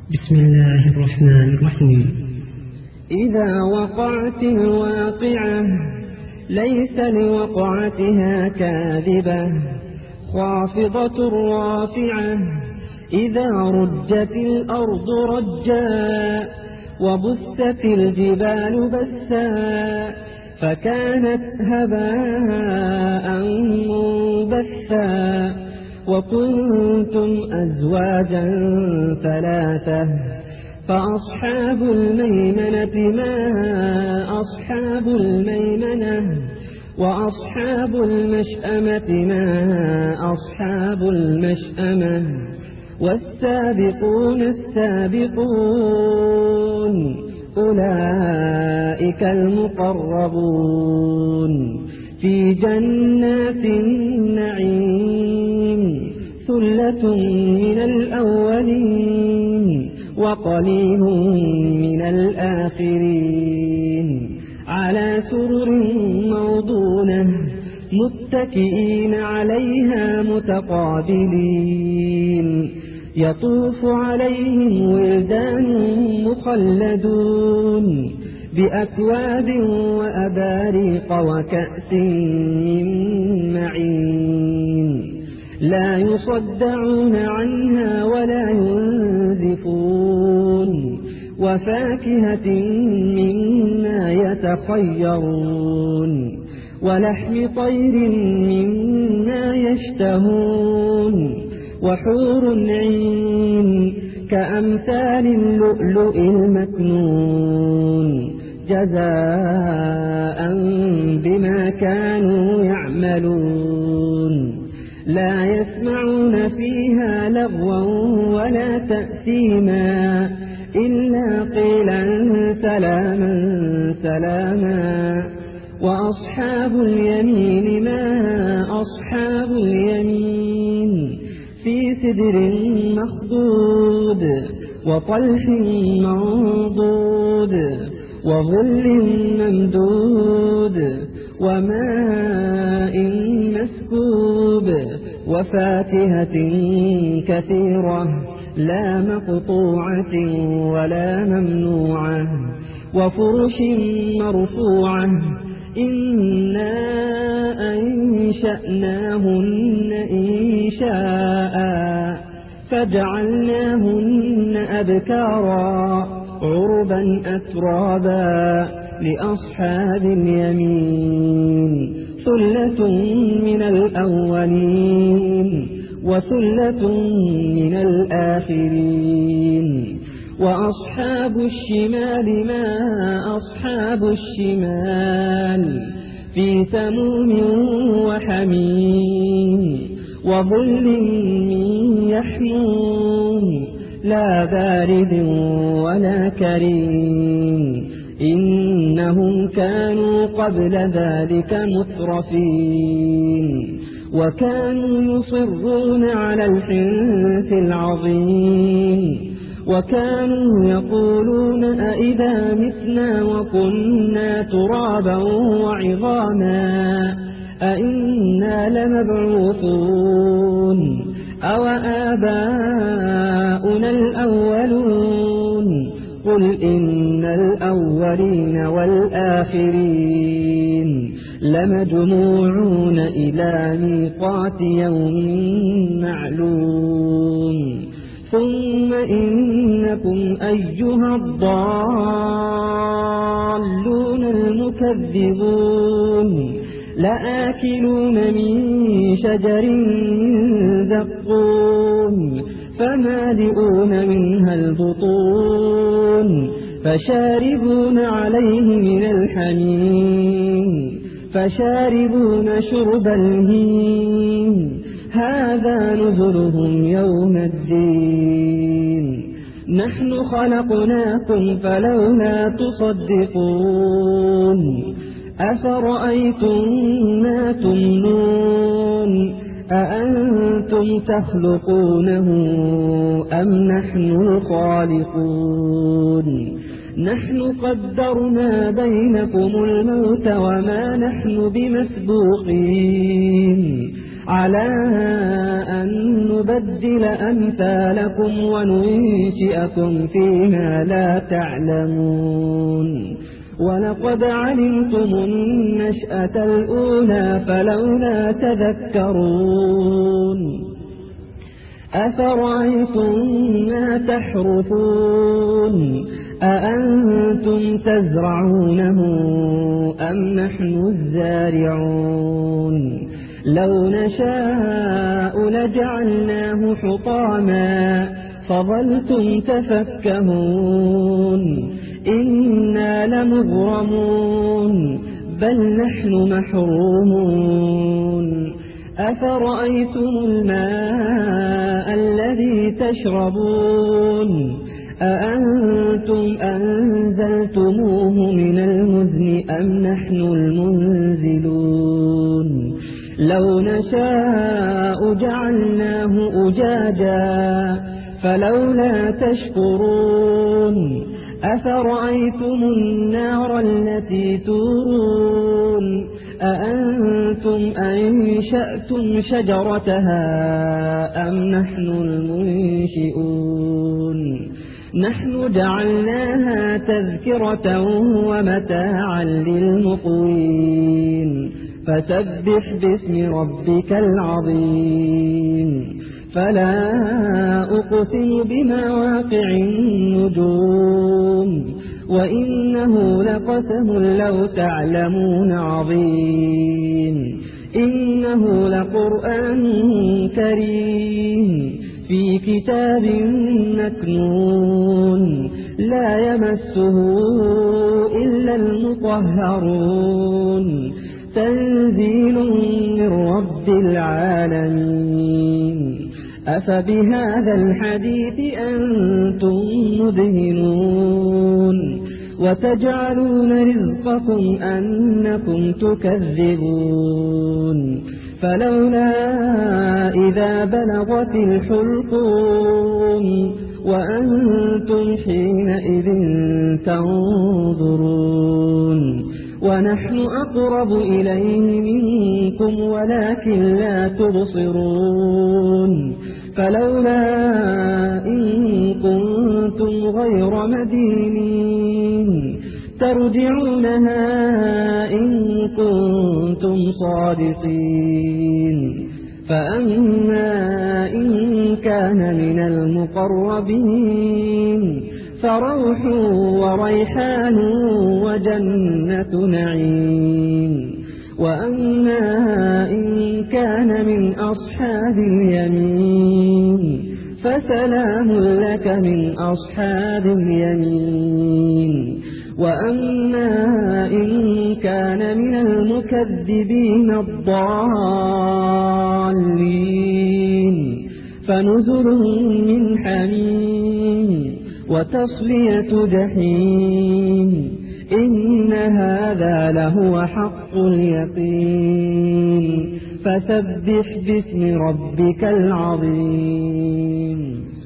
بسم الله الرحمن الرحيم. إذا وقعت الواقعة ليس لوقعتها كاذبة خافضة رافعة إذا رجت الأرض رجا وبست الجبال بسا فكانت هباء منبثا وكنتم أزواجا ثلاثة فأصحاب الميمنة ما أصحاب الميمنة وأصحاب المشأمة ما أصحاب المشأمة والسابقون السابقون أولئك المقربون في جنات النعيم ثلة من الأولين وقليل من الآخرين على سرر موضونة متكئين عليها متقابلين يطوف عليهم ولدان مخلدون بأكواب وأباريق وكأس من معين لا يصدعون عنها ولا ينزفون وفاكهة مما يتخيرون ولحم طير مما يشتهون وحور عين كأمثال اللؤلؤ المكنون جزاء بما كانوا يعملون لا يسمعون فيها لغوا ولا تأثيما إلا قيلا سلاما سلاما وأصحاب اليمين ما أصحاب اليمين في سدر مخضود وطلح منضود وظل ممدود وماء مسكوب وفاكهة كثيرة لا مقطوعة ولا ممنوعة وفرش مرفوعة إنا أنشأناهن إنشاء فجعلناهن أبكارا عربا أترابا لأصحاب اليمين ثلة من الأولين وثلة من الآخرين وأصحاب الشمال ما أصحاب الشمال في سموم وحميم وظل من يحموم لا بارد ولا كريم إنهم كانوا قبل ذلك مترفين وكانوا يصرون على الحنث العظيم وكانوا يقولون أئذا متنا وكنا ترابا وعظاما أئنا لمبعوثون أو آباؤنا الأولون قل إن الأولين والآخرين لمجموعون إلى ميقات يوم معلوم ثم إنكم أيها الضالون المكذبون لآكلون من شجر زقوم فمالئون منها البطون فشاربون عليه من الحميم فشاربون شرب الهيم هذا نزلهم يوم الدين نحن خلقناكم فلولا تصدقون أفرأيتم ما تمنون أأنتم تخلقونه أم نحن الخالقون نحن قدرنا بينكم الموت وما نحن بمسبوقين على أن نبدل أمثالكم وننشئكم فيما لا تعلمون ولقد علمتم النشأة الأولى فلولا تذكرون أفرأيتم ما تحرثون أأنتم تزرعونه أم نحن الزارعون لو نشاء لجعلناه حطاما فظلتم تفكهون إنا لمغرمون بل نحن محرومون أفرأيتم الماء الذي تشربون أأنتم أنزلتموه من المزن أم نحن المنزلون لو نشاء جعلناه أجاجا فلولا تشكرون أفرأيتم النار التي تورون أأنتم أنشأتم شجرتها أم نحن المنشئون نحن جعلناها تذكرة ومتاعا للمقوين فسبح باسم ربك العظيم فلا أقسم بمواقع النجوم وإنه لقسم لو تعلمون عظيم إنه لقرآن كريم في كتاب مكنون لا يمسه إلا المطهرون تنزيل من رب العالمين أفبهذا الحديث أنتم مدهنون وتجعلون رزقكم أنكم تكذبون فلولا إذا بلغت الحلقوم وأنتم حينئذ تنظرون ونحن أقرب إليه منكم ولكن لا تبصرون فلولا إن كنتم غير مدينين ترجعونها إن كنتم صادقين فأما إن كان من المقربين فروح وريحان وجنة نعيم وأما إن كان من أصحاب اليمين فسلام لك من أصحاب اليمين وأما إن كان من المكذبين الضالين فنزل من حميم وتصلية جحيم إن هذا لهو حق اليقين فسبح باسم ربك العظيم